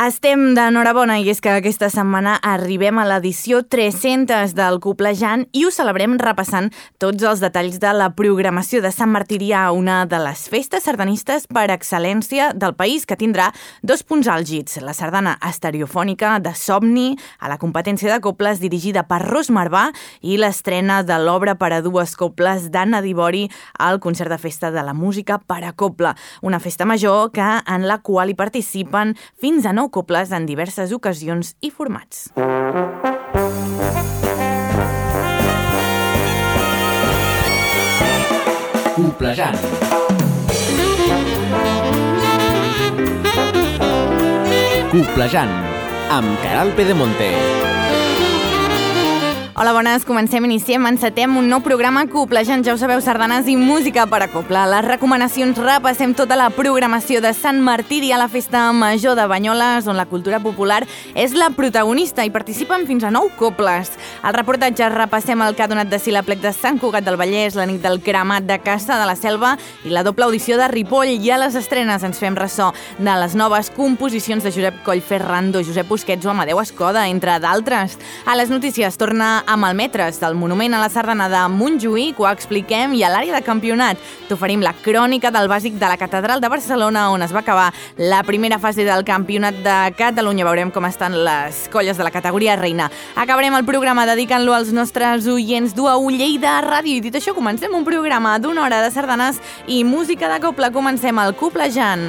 Estem d'enhorabona i és que aquesta setmana arribem a l'edició 300 del Coplejant i ho celebrem repassant tots els detalls de la programació de Sant Martirià, una de les festes sardanistes per excel·lència del país, que tindrà dos punts àlgids: la sardana estereofònica de Somni, a la competència de coples dirigida per Ros Marvà, i l'estrena de l'obra per a dues coples d'Anna Dibori al concert de festa de la música per a coble. Una festa major en la qual hi participen fins a 9 coples en diverses ocasions i formats. Coplejant. Coplejant, amb Caral Pedemonte. Hola, bones, iniciem, encetem un nou programa Coplejant, ja ho sabeu, sardanes i música per a coble. Les recomanacions, repassem tota la programació de Sant Martiri a la festa major de Banyoles, on la cultura popular és la protagonista i participen fins a 9 coples. Al reportatge repassem el que ha donat de si l'aplec de Sant Cugat del Vallès, la nit del cremat de Caça de la Selva i la doble audició de Ripoll. I a les estrenes ens fem ressò de les noves composicions de Josep Collferrando, Josep Busquets o Amadeu Escoda, entre d'altres. A les notícies torna amb el Metres del Monument a la Sardana de Montjuïc, ho expliquem, i a l'àrea de campionat t'oferim la crònica del bàsic de la Catedral de Barcelona, on es va acabar la primera fase del Campionat de Catalunya. Veurem com estan les colles de la categoria reina. Acabarem el programa dedicant-lo als nostres oients d'UAU Lleida Ràdio. I dit això, comencem un programa d'una hora de sardanes i música de coble. Comencem el Coplejant.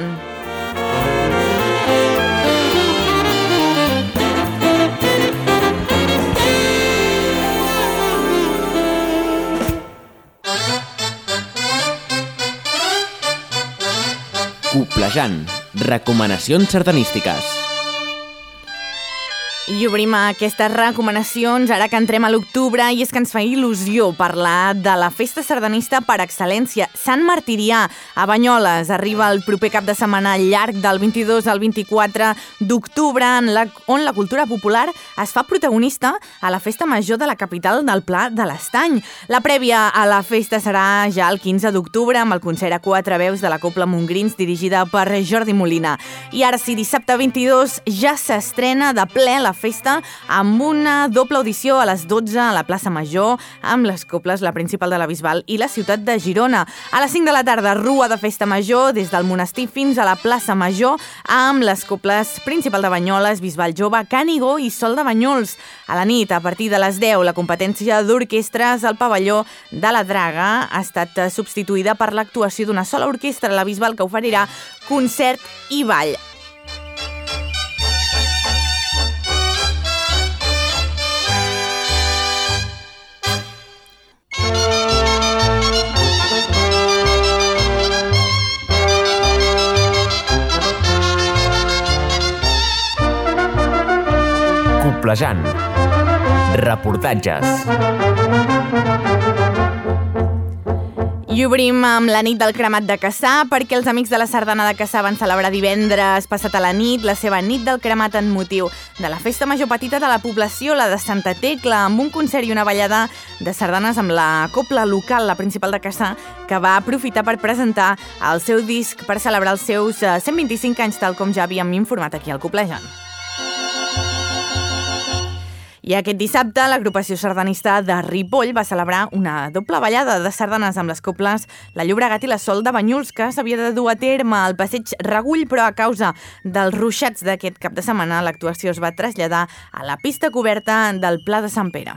Coplejant, recomanacions sardanístiques. I obrim aquestes recomanacions ara que entrem a l'octubre, i és que ens fa il·lusió parlar de la festa sardanista per excel·lència, Sant Martirià, a Banyoles. Arriba el proper cap de setmana llarg del 22 al 24 d'octubre, on la cultura popular es fa protagonista a la festa major de la capital del Pla de l'Estany. La prèvia a la festa serà ja el 15 d'octubre, amb el concert a 4 veus de la Copla Montgrins, dirigida per Jordi Molina. I ara sí, dissabte 22 ja s'estrena de ple la festa amb una doble audició a les 12 a la plaça Major, amb les coples, la principal de la Bisbal i la ciutat de Girona. A les 5 de la tarda, rua de festa major des del monestir fins a la plaça Major, amb les coples principal de Banyoles, Bisbal Jove, Canigó i Sol de Banyols. A la nit, a partir de les 10, la competència d'orquestres al pavelló de la Draga ha estat substituïda per l'actuació d'una sola orquestra, la Bisbal, que oferirà concert i ball. Coplejant, reportatges. I obrim amb la nit del cremat de Cassà, perquè els amics de la Sardana de Cassà van celebrar divendres passat a la nit la seva nit del cremat en motiu de la festa major petita de la població, la de Santa Tecla, amb un concert i una ballada de sardanes amb la copla local, la principal de Cassà, que va aprofitar per presentar el seu disc per celebrar els seus 125 anys, tal com ja havíem informat aquí al Coplejant. I aquest dissabte, l'agrupació sardanista de Ripoll va celebrar una doble ballada de sardanes amb les coples La Llobregat i la Sol de Banyuls, que s'havia de dur a terme al passeig Regull, però a causa dels ruixats d'aquest cap de setmana, l'actuació es va traslladar a la pista coberta del Pla de Sant Pere.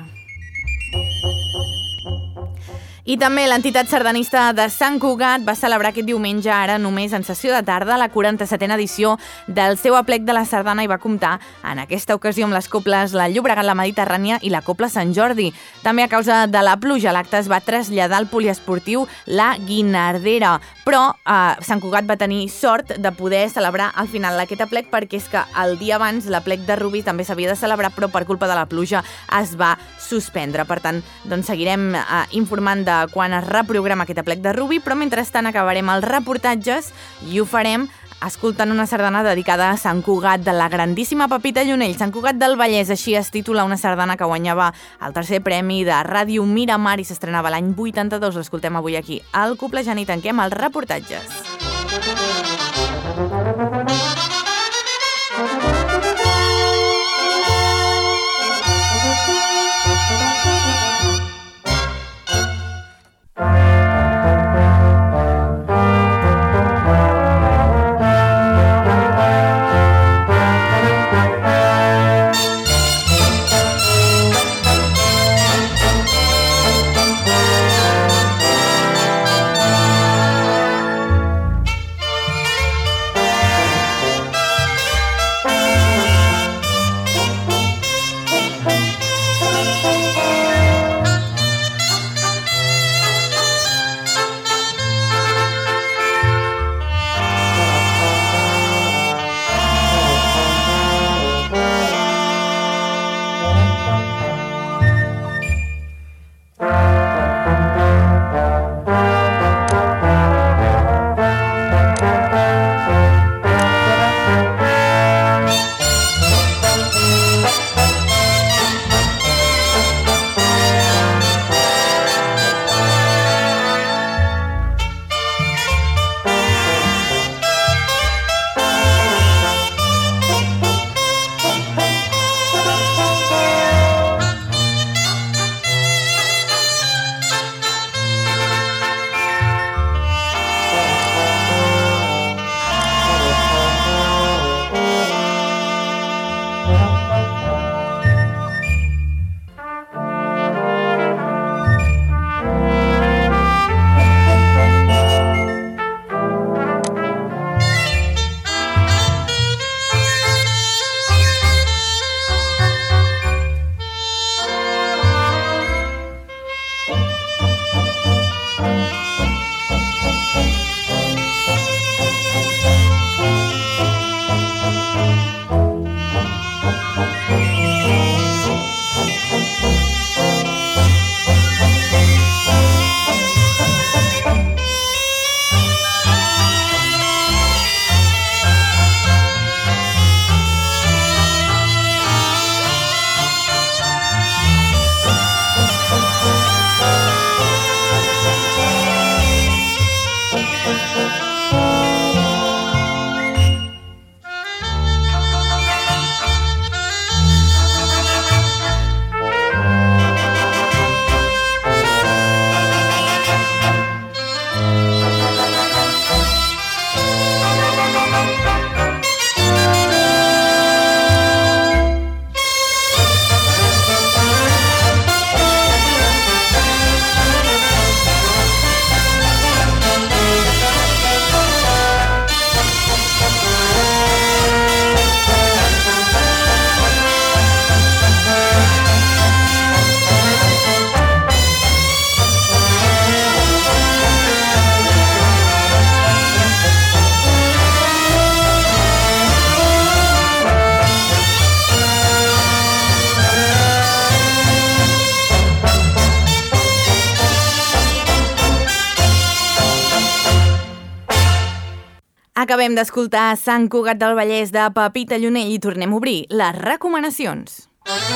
I també l'entitat sardanista de Sant Cugat va celebrar aquest diumenge, ara només en sessió de tarda, la 47a edició del seu aplec de la sardana, i va comptar en aquesta ocasió amb les coples La Llobregat, la Mediterrània i la Copla Sant Jordi. També a causa de la pluja, l'acte es va traslladar al poliesportiu La Guinardera, però Sant Cugat va tenir sort de poder celebrar al final aquest aplec, perquè és que el dia abans l'aplec de Rubí també s'havia de celebrar, però per culpa de la pluja es va suspendre. Per tant, doncs seguirem informant de quan es reprograma aquest aplec de Rubí, però mentrestant acabarem els reportatges i ho farem escoltant una sardana dedicada a Sant Cugat, de la grandíssima Pepita Llunell. Sant Cugat del Vallès, així es titula una sardana que guanyava el 3è premi de Ràdio Miramar i s'estrenava l'any 82. L'escoltem avui aquí al Coplejant i tanquem els reportatges. Acabem d'escoltar Sant Cugat del Vallès de Pepita Llunell i tornem a obrir les recomanacions.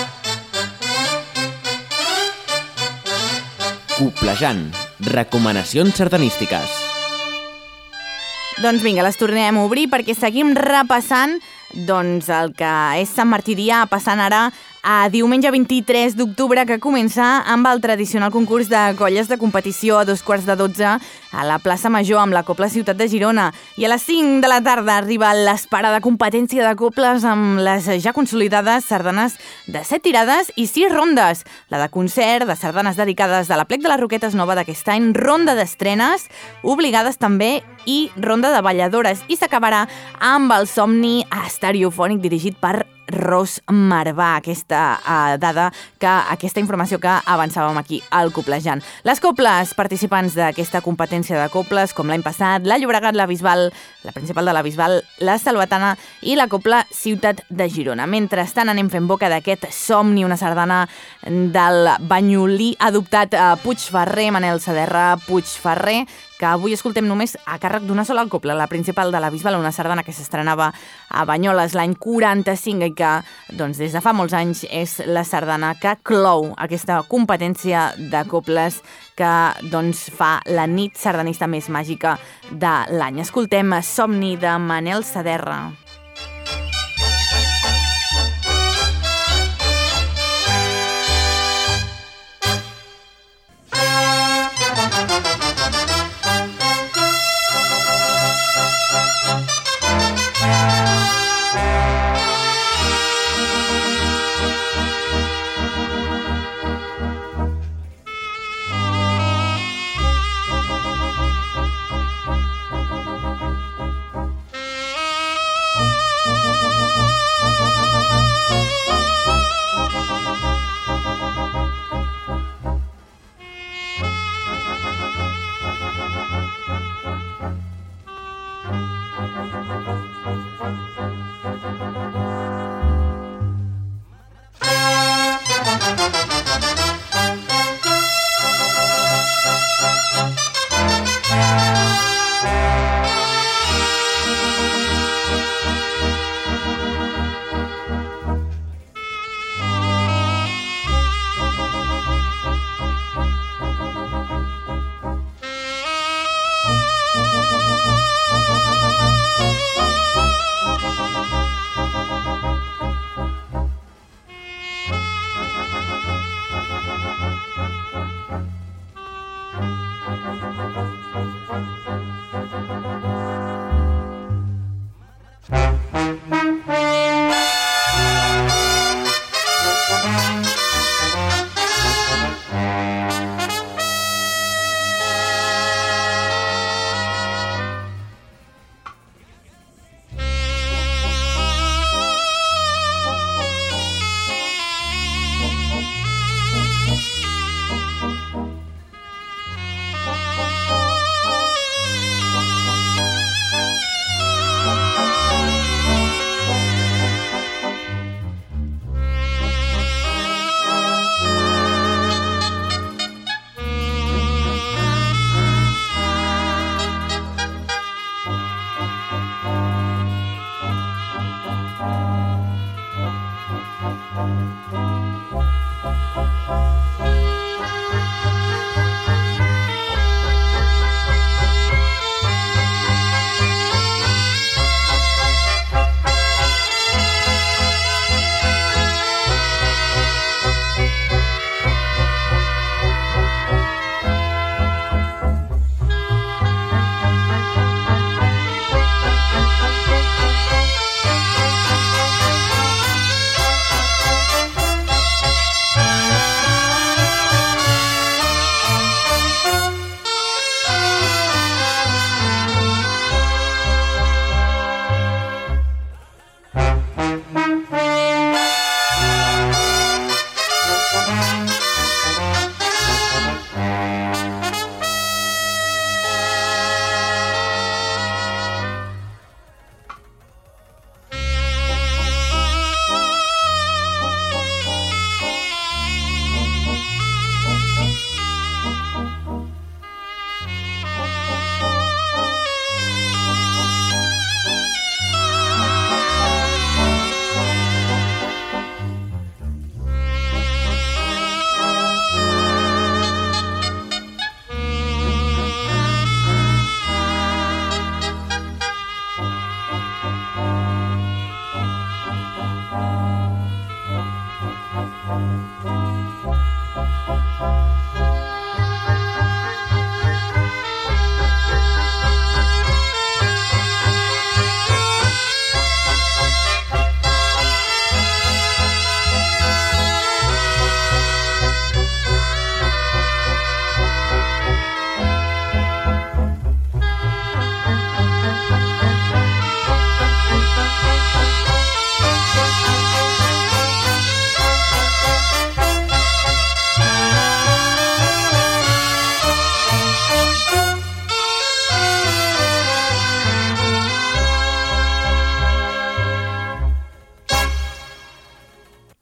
Coplejant. Recomanacions sardanístiques. Doncs vinga, les tornem a obrir perquè seguim repassant el que és Sant Martirià, passant ara a diumenge 23 d'octubre, que comença amb el tradicional concurs de colles de competició a 11:45 a la plaça Major amb la Cobla Ciutat de Girona. I a les 5 de la tarda arriba l'esperada competència de cobles amb les ja consolidades sardanes de 7 tirades i 6 rondes. La de concert, de sardanes dedicades a la Plec de les Roquetes Nova d'aquest any, ronda d'estrenes, obligades també, i ronda de balladores. I s'acabarà amb el somni estereofònic dirigit per Ros Marvà, aquesta informació que avançàvem aquí al Coplejant. Les coples participants d'aquesta competència de coples, com l'any passat, la Llobregat, la Bisbal, la principal de la Bisbal, la Salvatana i la Cobla Ciutat de Girona. Mentrestant anem fent boca d'aquest somni, una sardana del banyolí adoptat a Puigferrer, Manel Saderra Puigferrer, que avui escoltem només a càrrec d'una sola copla, la principal de la Bisbal, una sardana que s'estrenava a Banyoles l'any 45 i que des de fa molts anys és la sardana que clou aquesta competència de coples que fa la nit sardanista més màgica de l'any. Escoltem Somni de Manel Saderra.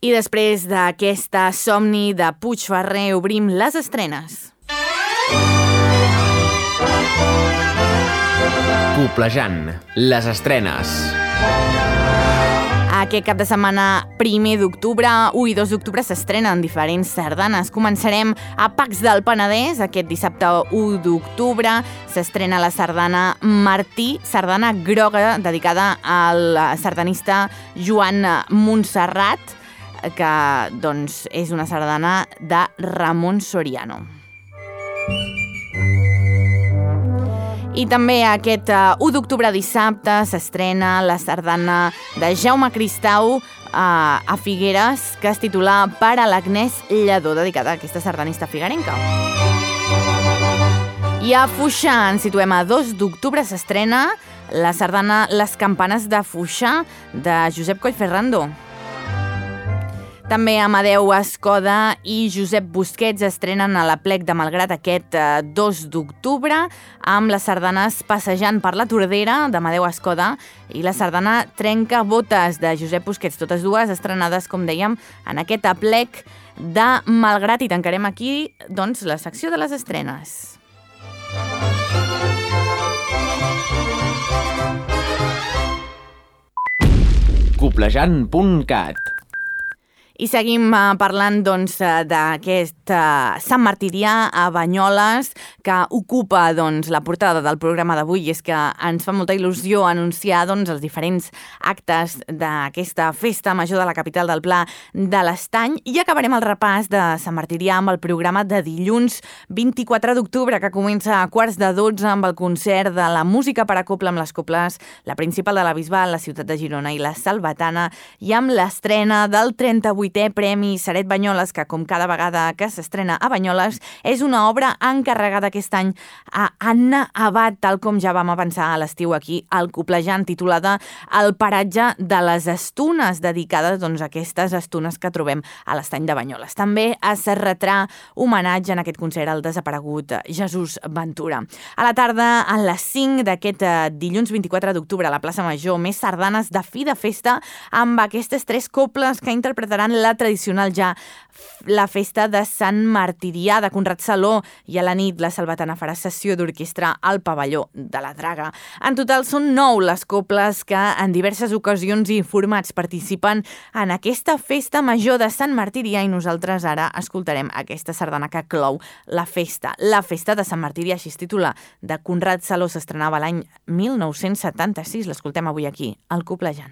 I després d'aquesta somni de Puigferrer obrim les estrenes. Coplejant, les estrenes. Aquest cap de setmana, 1 d'octubre, 1 i 2 d'octubre, s'estrenen diferents sardanes. Començarem a Pacs del Penedès. Aquest dissabte 1 d'octubre s'estrena la sardana Martí, sardana groga, dedicada al sardanista Joan Montserrat, que doncs, és una sardana de Ramon Soriano. I també aquest 1 d'octubre dissabte s'estrena la sardana de Jaume Cristau a Figueres, que es titula Per a l'Agnès Lledó, dedicada a aquesta sardanista figuerenca. I a Foixà ens situem a 2 d'octubre, s'estrena la sardana Les campanes de Foixà, de Josep Collferrando. També Amadeu Escoda i Josep Busquets estrenen a l'Aplec de Malgrat aquest 2 d'octubre amb les sardanes Passejant per la Tordera d'Amadeu Escoda i la sardana Trenca Botes de Josep Busquets, totes dues estrenades, com dèiem, en aquest Aplec de Malgrat. I tancarem aquí, doncs, la secció de les estrenes. Coplejant.cat. I seguim parlant doncs, d'aquest Sant Martirià a Banyoles, que ocupa doncs, la portada del programa d'avui, i és que ens fa molta il·lusió anunciar doncs, els diferents actes d'aquesta festa major de la capital del Pla de l'Estany. I acabarem el repàs de Sant Martirià amb el programa de dilluns 24 d'octubre, que comença a 11:45 amb el concert de la música per a cobla amb les coples, la principal de la Bisbal, la ciutat de Girona i la Salvatana, i amb l'estrena del 38è Premi Saret Banyoles, que com cada vegada que s'estrena a Banyoles és una obra encarregada aquest any a Anna Abad, tal com ja vam avançar a l'estiu aquí al Coplejant, titulada El paratge de les Estunes, dedicada doncs, a aquestes estunes que trobem a l'Estany de Banyoles. També es retrà homenatge en aquest concert al desaparegut Jesús Ventura. A la tarda, a les 5 d'aquest dilluns 24 d'octubre a la plaça Major, més sardanes de fi de festa amb aquestes 3 coples que interpretaran la tradicional ja la festa de Sant Martirià de Conrad Saló, i a la nit la Salvatana farà sessió d'orquestra al pavelló de la Draga. En total són 9 les coples que en diverses ocasions i formats participen en aquesta festa major de Sant Martirià, i nosaltres ara escoltarem aquesta sardana que clou la festa. La festa de Sant Martirià, així es titula, de Conrad Saló, s'estrenava l'any 1976. L'escoltem avui aquí, al Coplejant.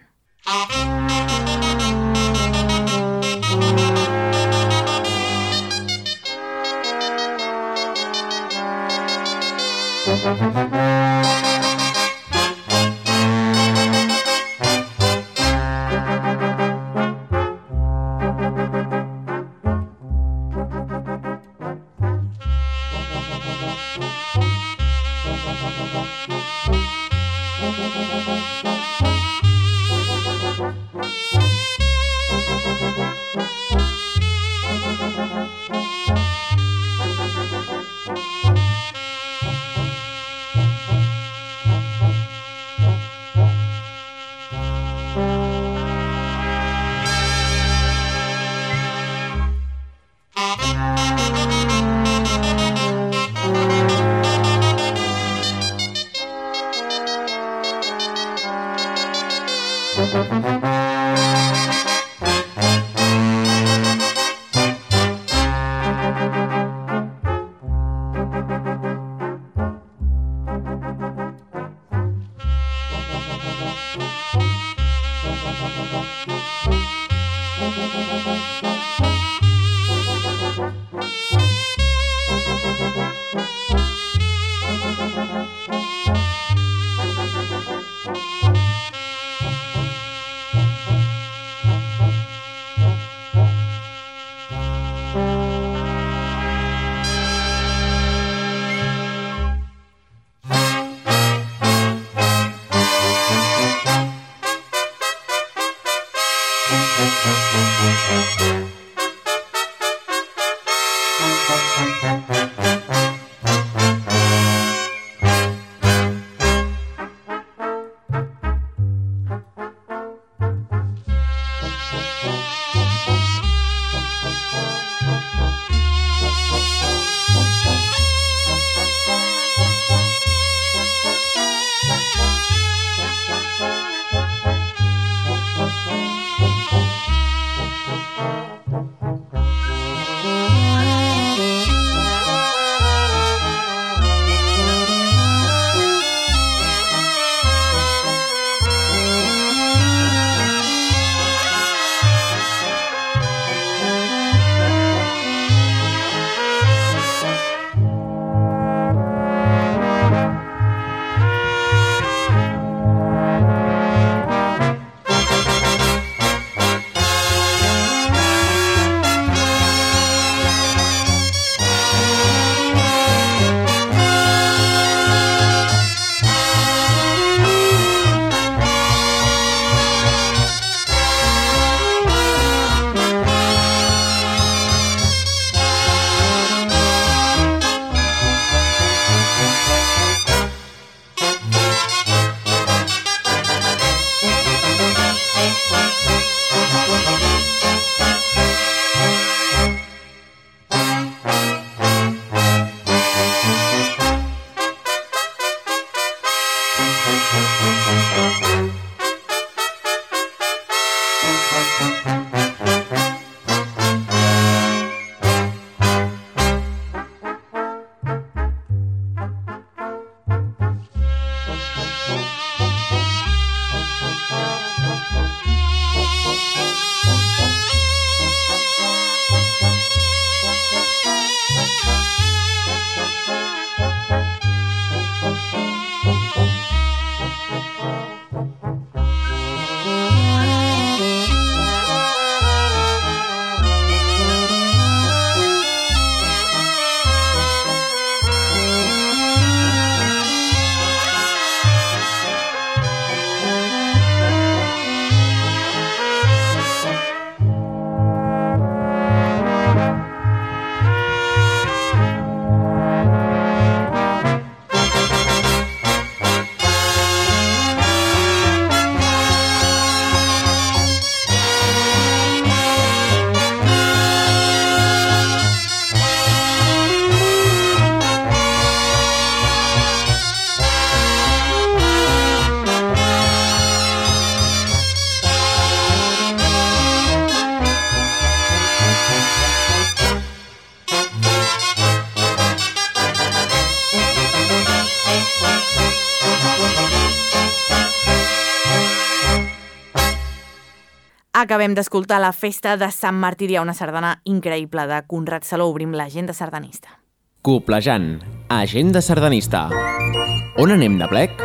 Acabem d'escoltar la festa de Sant Martirià, una sardana increïble de Conrad Saló. Obrim l'agenda sardanista. Coplejant, agenda sardanista. On anem de plec?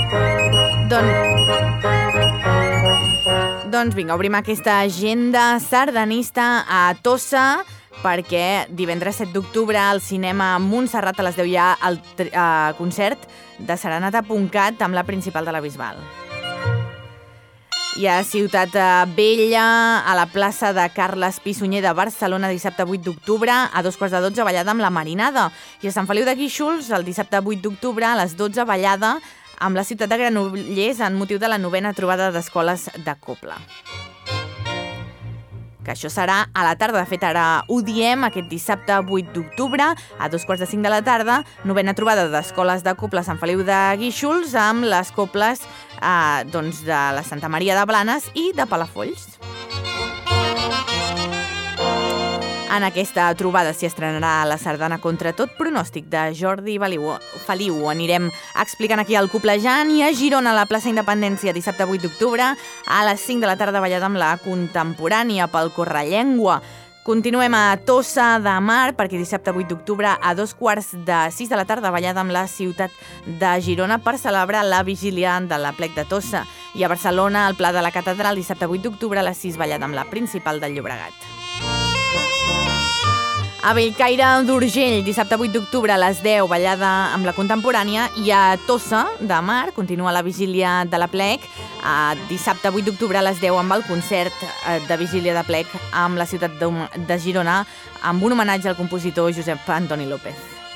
Doncs vinga, obrim aquesta agenda sardanista a Tossa, perquè divendres 7 d'octubre al cinema Montserrat a les 10 hi ha el concert de Serenata.cat amb la principal de la Bisbal. Hi ha Ciutat Vella, a la plaça de Carles Pi Sunyer de Barcelona, dissabte 8 d'octubre, a 11:45, ballada amb la Marinada. I a Sant Feliu de Guíxols, el dissabte 8 d'octubre, a les 12, ballada amb la ciutat de Granollers en motiu de la 9a trobada d'escoles de Cobla. Que això serà a la tarda. De fet, ara ho diem, aquest dissabte 8 d'octubre, a 2:45 de la tarda, 9a trobada d'escoles de Cobla a Sant Feliu de Guíxols, amb les cobles de la Santa Maria de Blanes i de Palafolls. En aquesta trobada s'hi estrenarà la sardana Contra tot pronòstic de Jordi Feliu. Anirem explicant aquí el Coplejant, i a Girona, a la plaça Independència, dissabte 8 d'octubre, a les 5 de la tarda, ballada amb la Contemporània pel Correllengua. Continuem a Tossa de Mar, perquè dissabte 8 d'octubre, a 5:45 de la tarda, ballada amb la ciutat de Girona per celebrar la vigília de l'Aplec de Tossa. I a Barcelona, al Pla de la Catedral, dissabte 8 d'octubre, a les 6, ballada amb la principal del Llobregat. A Bellcaire d'Urgell, dissabte 8 d'octubre, a les 10, ballada amb la Contemporània. I a Tossa de Mar continua la vigília de l'Aplec, dissabte 8 d'octubre a les 10, amb el concert de vigília d'Aplec amb la ciutat de Girona, amb un homenatge al compositor Josep Antoni López.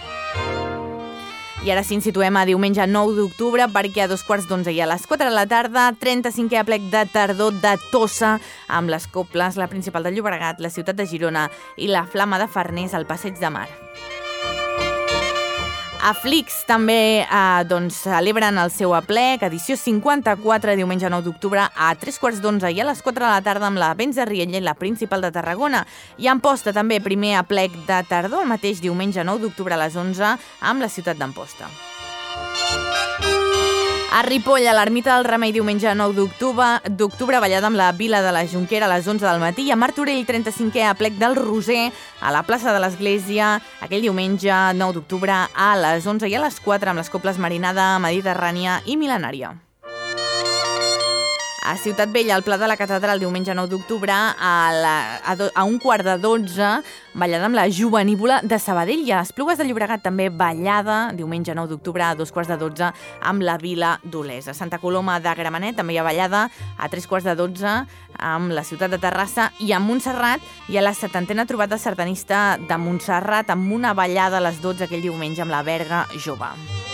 I ara sí, ens situem a diumenge 9 d'octubre, perquè a 2:15 i a les 4 de la tarda, 35è Aplec de tardor de Tossa, amb les cobles, la principal de Llobregat, la ciutat de Girona i la Flama de Farners al Passeig de Mar. A Flix també celebren el seu aplec, edició 54, diumenge 9 d'octubre, a 3:15 i a les 4 de la tarda, amb la Vents de Riella i la principal de Tarragona. I a Amposta també, primer aplec de tardor, el mateix diumenge 9 d'octubre a les 11, amb la ciutat d'Amposta. A Ripoll, a l'Ermita del Remei, diumenge 9 d'octubre, ballada amb la Vila de la Jonquera a les 11 del matí. I a Martorell, 35è Aplec del Roser, a la plaça de l'Església, aquell diumenge 9 d'octubre a les 11 i a les 4, amb les cobles Marinada, Mediterrània i Mil·lenària. A Ciutat Vella, al Pla de la Catedral, diumenge 9 d'octubre, a 11:45, ballada amb la Jovenívola de Sabadell. I a Esplugues de Llobregat també ballada, diumenge 9 d'octubre, a 2:12, amb la Vila d'Olesa. A Santa Coloma de Gramenet també hi ha ballada, a 3:12, amb la ciutat de Terrassa. I a Montserrat hi ha la 70a trobada sardanista de Montserrat, amb una ballada a les 12 aquell diumenge amb la Berga Jove.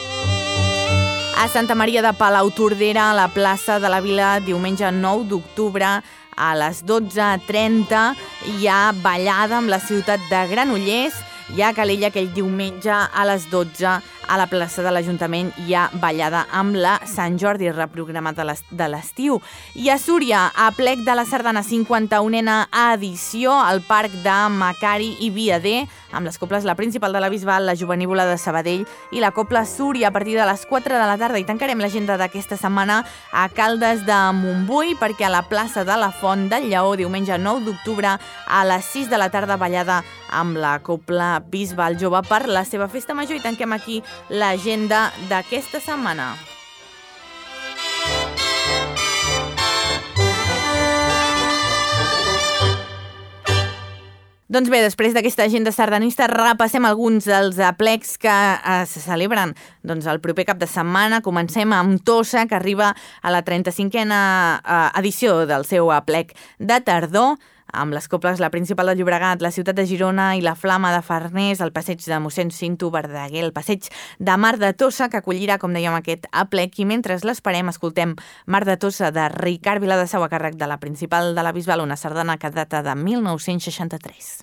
A Santa Maria de Palautordera, a la plaça de la Vila, diumenge 9 d'octubre, a les 12:30, hi ha ballada amb la ciutat de Granollers. I a Calella, aquell diumenge a les 12, a la plaça de l'Ajuntament hi ha ballada amb la Sant Jordi, reprogramat de l'estiu. I a Súria, a plec de la Sardana, 51a edició al Parc de Macari i Viader, amb les coples La Principal de la Bisbal, la Jovenívola de Sabadell i la Copla Súria a partir de les 4 de la tarda. I tancarem l'agenda d'aquesta setmana a Caldes de Montbui, perquè a la plaça de la Font del Lleó, diumenge 9 d'octubre, a les 6 de la tarda, ballada amb la Copla Bisbal Jove per la seva festa major. I tanquem aquí l'agenda d'aquesta setmana. Doncs bé, després d'aquesta agenda sardanista repassem alguns dels aplecs que se celebren el proper cap de setmana. Comencem amb Tossa, que arriba a la 35a edició del seu aplec de tardor, amb les coples La Principal de Llobregat, la Ciutat de Girona i la Flama de Farners, el passeig de mossèn Cinto Verdaguer, el passeig de Mar de Tossa, que acollirà, com dèiem, aquest aplec. I mentre l'esperem, escoltem Mar de Tossa de Ricard Viladesau a càrrec de La Principal de la Bisbal, una sardana que data de 1963.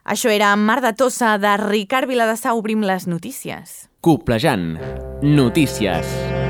Això era Mar de Tossa, de Ricard Viladasau. Obrim les notícies. Coplejant. Notícies.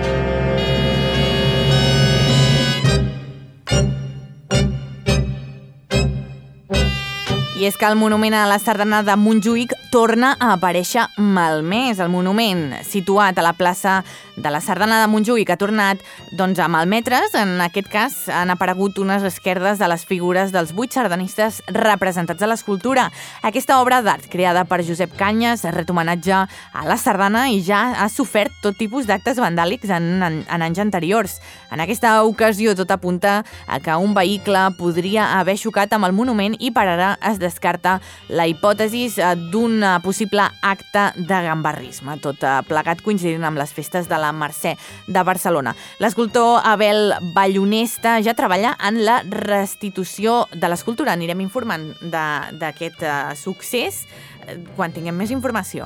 I és que el monument a la sardana de Montjuïc torna a aparèixer malmès. El monument situat a la plaça de la Sardana de Montjuïc ha tornat a malmetre's. En aquest cas han aparegut unes esquerdes de les figures dels 8 sardanistes representats a l'escultura. Aquesta obra d'art, creada per Josep Canyes, ret homenatge a la sardana i ja ha sofert tot tipus d'actes vandàlics en anys anteriors. En aquesta ocasió tot apunta a que un vehicle podria haver xocat amb el monument i per ara es descarta la hipòtesi d'un possible acte de gambarrisme, tot plegat coincidint amb les festes de la Mercè de Barcelona. L'escultor Abel Ballonesta ja treballa en la restitució de l'escultura. Anirem informant d'aquest succés quan tinguem més informació.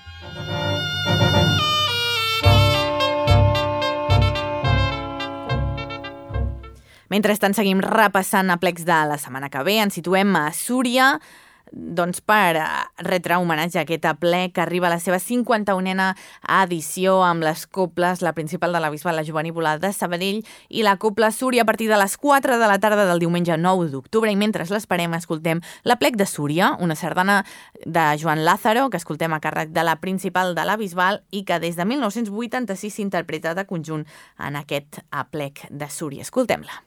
Mentrestant, seguim repassant aplecs de la setmana que ve. Ens situem a Súria, per retre homenatge a aquest aplec que arriba a la seva 51a edició amb les coples, la principal de la Bisbal, la Jovenívola de Sabadell, i la Copla Súria a partir de les 4 de la tarda del diumenge 9 d'octubre. I mentre l'esperem, escoltem l'Aplec de Súria, una sardana de Joan Lázaro, que escoltem a càrrec de la principal de la Bisbal i que des de 1986 s'interpreta de conjunt en aquest Aplec de Súria. Escoltem-la.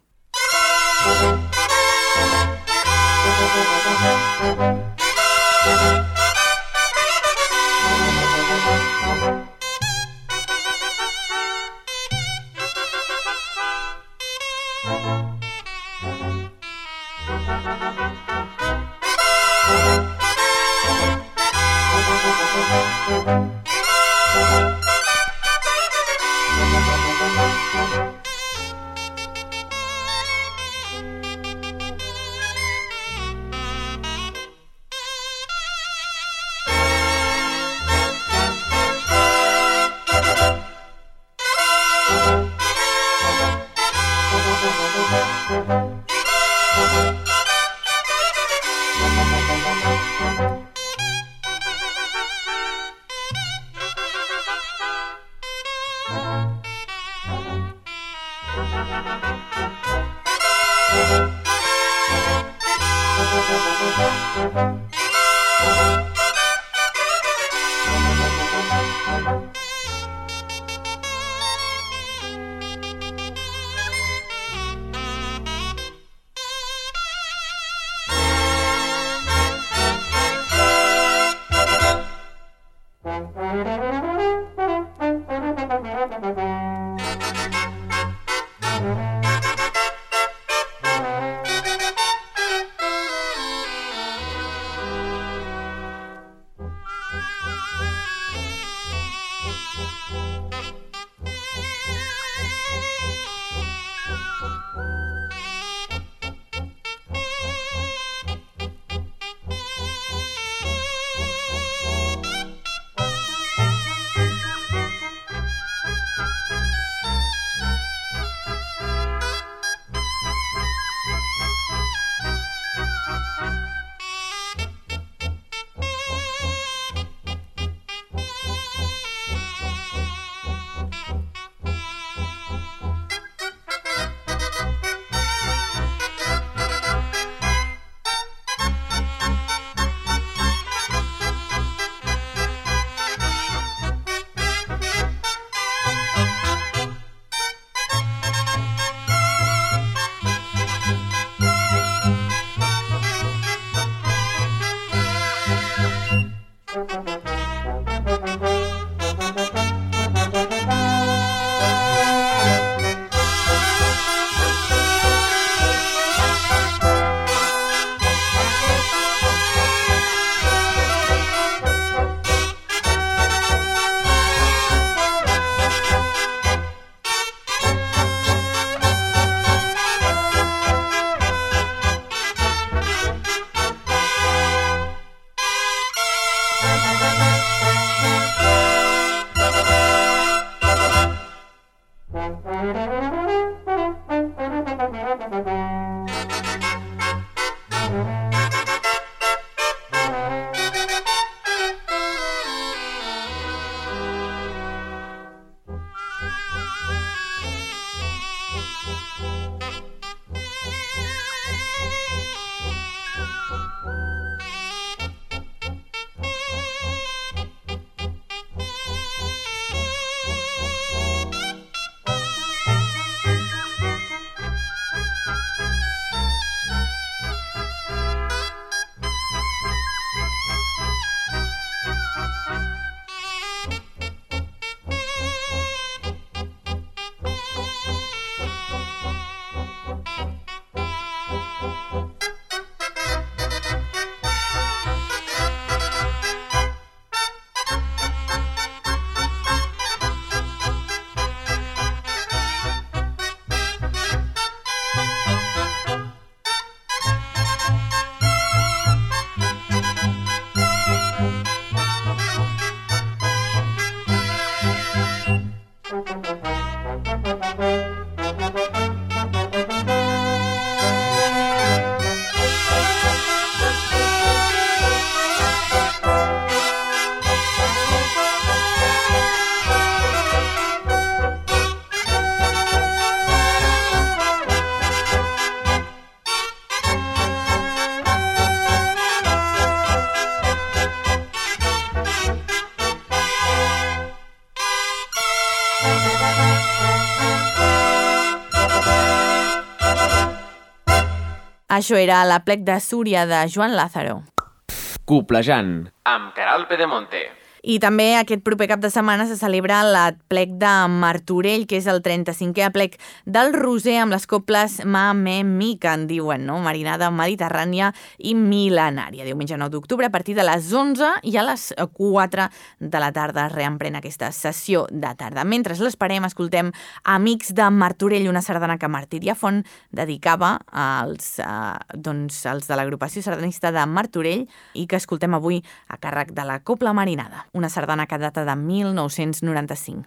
Això era la plec de Súria de Joan Lázaro. Coplejant, amb Queralt Pedemonte. I també aquest proper cap de setmana se celebra la plec de Martorell, que és el 35è plec del Roser, amb les coples Ma, Me, Mi, que en diuen, no? Marinada mediterrània i mil·lenària. Diumenge 9 d'octubre, a partir de les 11 i a les 4 de la tarda reemprèn aquesta sessió de tarda. Mentre l'esperem, escoltem Amics de Martorell, una sardana que Martirià Font dedicava als de l'agrupació sardanista de Martorell i que escoltem avui a càrrec de la Copla Marinada. Una sardana que data de 1995.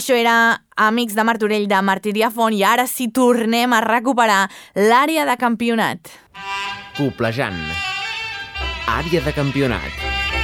Això era Amics de Martorell de Martirià Font i ara sí tornem a recuperar l'àrea de campionat. Coplejant. Àrea de campionat.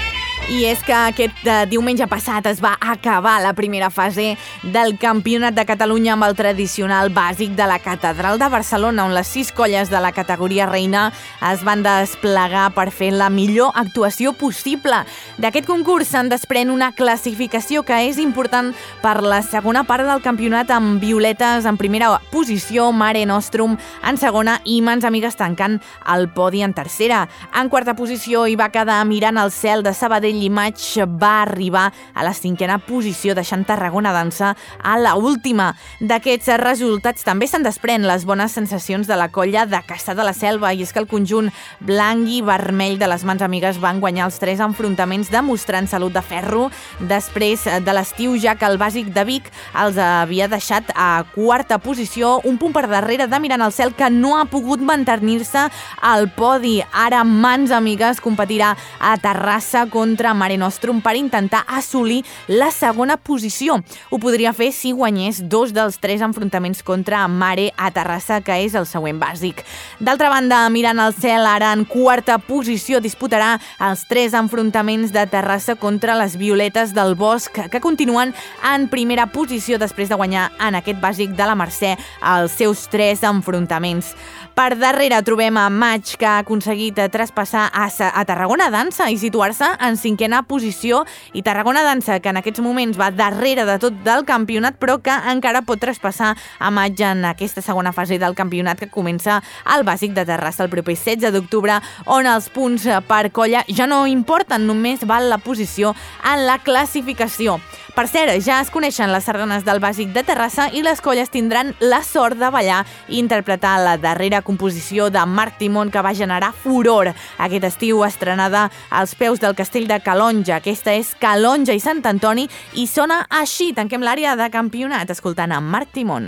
I és que aquest diumenge passat es va acabar la primera fase del Campionat de Catalunya amb el tradicional bàsic de la Catedral de Barcelona, on les 6 colles de la categoria reina es van desplegar per fer la millor actuació possible. D'aquest concurs se'n desprèn una classificació que és important per la segona part del campionat, amb Violetes en primera posició, Mare Nostrum en segona i Mans Amigues tancant el podi en tercera. En quarta posició hi va quedar Mirant el cel de Sabadell i Maig va arribar a la 5a posició, deixant Tarragona Dansa a la última. D'aquests resultats també se'n desprèn les bones sensacions de la colla de Cassà de la Selva, i és que el conjunt blanc i vermell de les Mans Amigues van guanyar els 3 enfrontaments demostrant salut de ferro després de l'estiu, ja que el bàsic de Vic els havia deixat a quarta posició, un punt per darrere de Mirant el cel, que no ha pogut mantenir-se al podi. Ara Mans Amigues competirà a Terrassa contra Mare Nostrum per intentar assolir la segona posició. Ho podria fer si guanyés 2 dels 3 enfrontaments contra Mare a Terrassa, que és el següent bàsic. D'altra banda, Mirant el cel, ara en quarta posició, disputarà els 3 enfrontaments de Terrassa contra les Violetes del Bosc, que continuen en primera posició després de guanyar en aquest bàsic de la Mercè els seus 3 enfrontaments. Per darrere trobem a Maig, que ha aconseguit traspassar a Tarragona Dansa i situar-se en 5a posició, i Tarragona Dansa, que en aquests moments va darrere de tot del campionat, però que encara pot traspassar a Maig en aquesta segona fase del campionat, que comença al bàsic de Terrassa el proper 16 d'octubre, on els punts per colla ja no importen, només val la posició en la classificació. Per cert, ja es coneixen les sardanes del bàsic de Terrassa i les colles tindran la sort de ballar i interpretar la darrera composició de Marc Timon, que va generar furor aquest estiu, estrenada als peus del castell de Calonja. Aquesta és Calonja i Sant Antoni i sona així. Tanquem l'àrea de campionat escoltant a Marc Timon.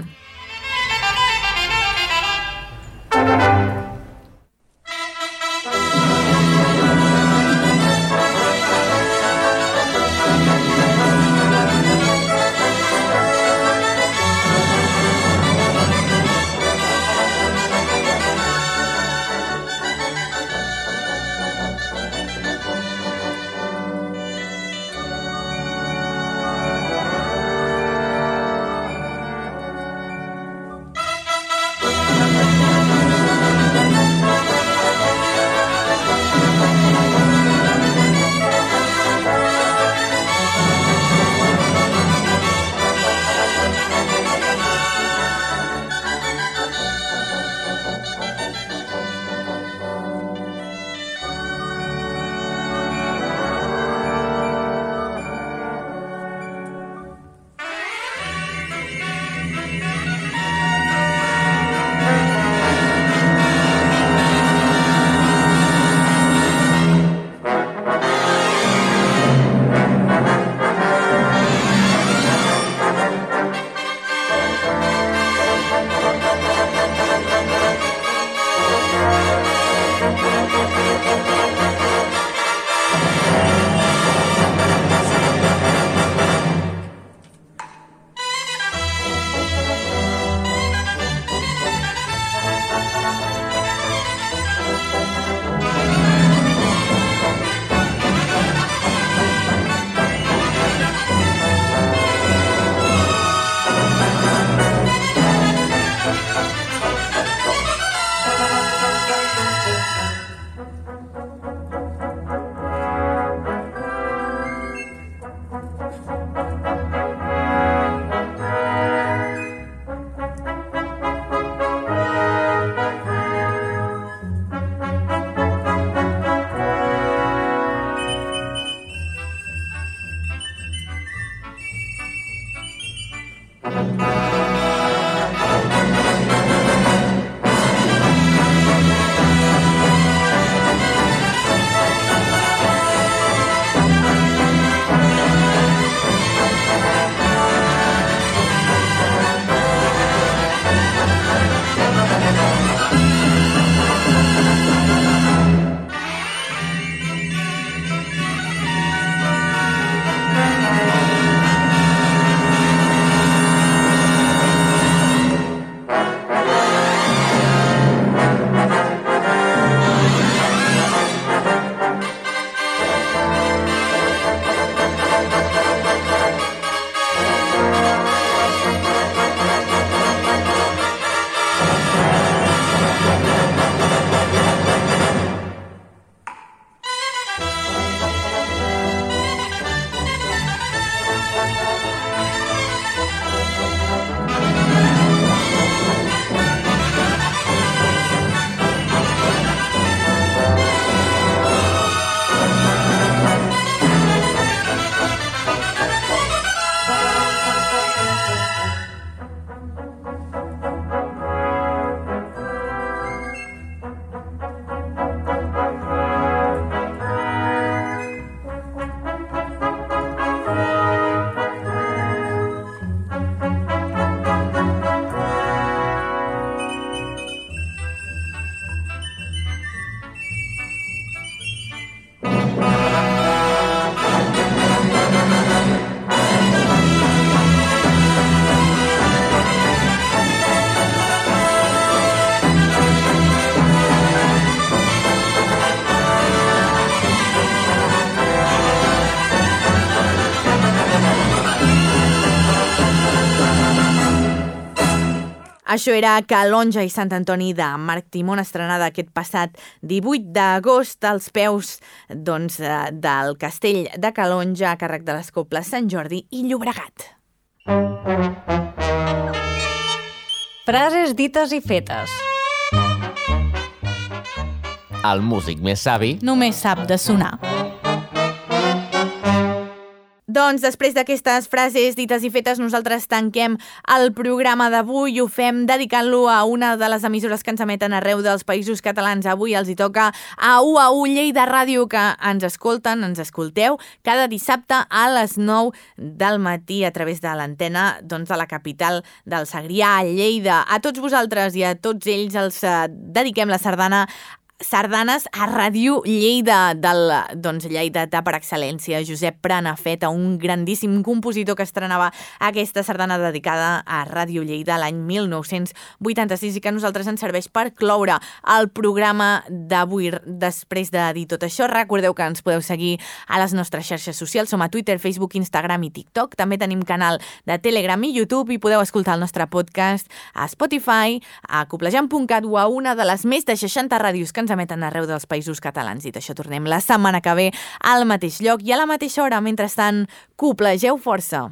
Això era Calonja i Sant Antoni de Marc Timón, estrenada aquest passat 18 d'agost als peus del castell de Calonja a càrrec de les Cobles Sant Jordi i Llobregat. Frases dites i fetes. El músic més savi només sap de sonar. Doncs després d'aquestes frases dites i fetes, nosaltres tanquem el programa d'avui i ho fem dedicant-lo a una de les emissores que ens emeten arreu dels Països Catalans. Avui els hi toca a UAU Lleida Ràdio, que ens escolteu cada dissabte a les 9 del matí a través de l'antena de la capital del Segrià, Lleida. A tots vosaltres i a tots ells els dediquem la sardanes a Ràdio Lleida, del lleidatà per excel·lència, Josep Prenafeta, un grandíssim compositor que estrenava aquesta sardana dedicada a Ràdio Lleida l'any 1986 i que a nosaltres ens serveix per cloure el programa d'avui. Després de dir tot això, recordeu que ens podeu seguir a les nostres xarxes socials, som a Twitter, Facebook, Instagram i TikTok. També tenim canal de Telegram i YouTube i podeu escoltar el nostre podcast a Spotify, a coplejant.cat o a una de les més de 60 ràdios que ens emeten arreu dels Països Catalans. Dit això, tornem la setmana que ve al mateix lloc i a la mateixa hora. Mentrestant, coplegeu força.